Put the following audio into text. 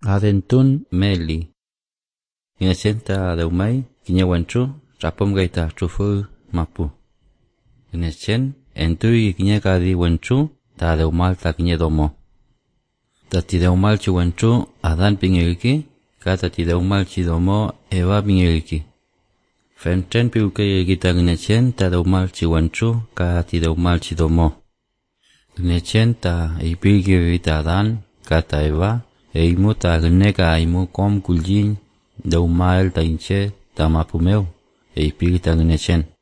Adentun meli. Ginesen ta daumai kinya wanchu rapom gaita chufu mapu. Ginesen entui kinya kadi wanchu ta daumal ta kinya domo. Ta ti daumal chi wanchu adan pingilki kata ti daumal chi domo eva pingilki. Fenten piuke kita ginesen ta daumal chi wanchu ka ti daumal chi domo. Ginesen ta ipilki vita adan kata eva eimu ta gneka eimu kom kuljin daumal ta inche ta mapumeu ipilki ta ginesen.